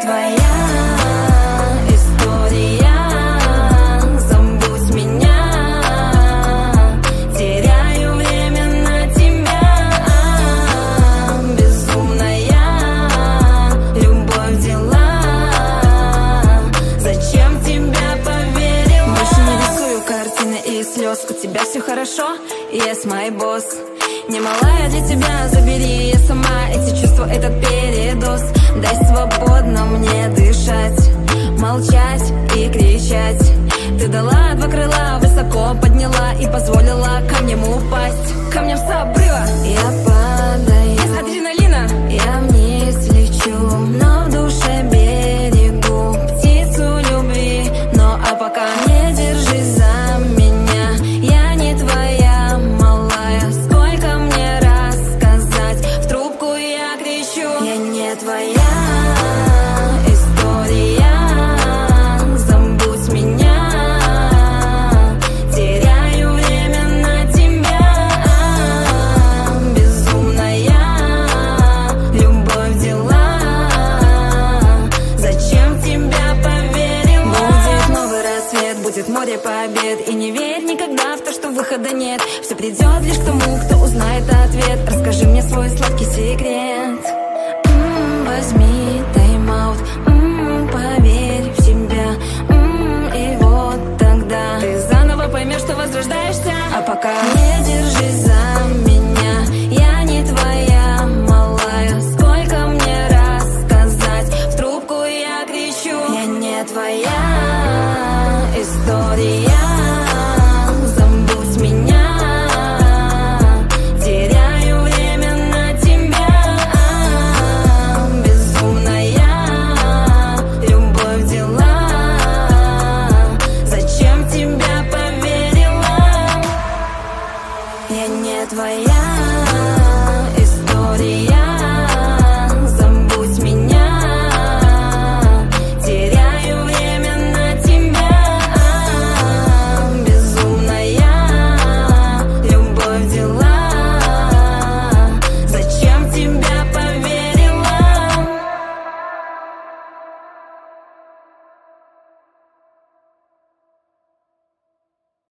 твоя история. Забудь меня, теряю время на тебя. Безумная любовь взяла. Зачем в тебя поверила? Больше не рисую картины из слез. У тебя все хорошо, yes, my boss. Немалая для тебя, забери я сама эти чувства, этот передоз. Дай свободно мне дышать, молчать и кричать. Ты дала два крыла, высоко подняла и позволила камням упасть, камням с обрыва. Я падаю, без адреналина, я вниз лечу, но в душе берегу птицу любви. Но а пока не держись за меня, я не твоя малая. Сколько мне рассказать, в трубку я кричу. Я не твоя история. Забудь меня, теряю время на тебя. Безумная любовь взяла. Зачем в тебя поверила? Будет новый рассвет, будет море побед. И не верь никогда в то, что выхода нет. Все придет лишь к тому, кто узнает ответ. Расскажи мне свой сладкий секрет. Возьми тайм-аут, поверь в себя, и вот тогда ты заново поймешь, что возрождаешься. А пока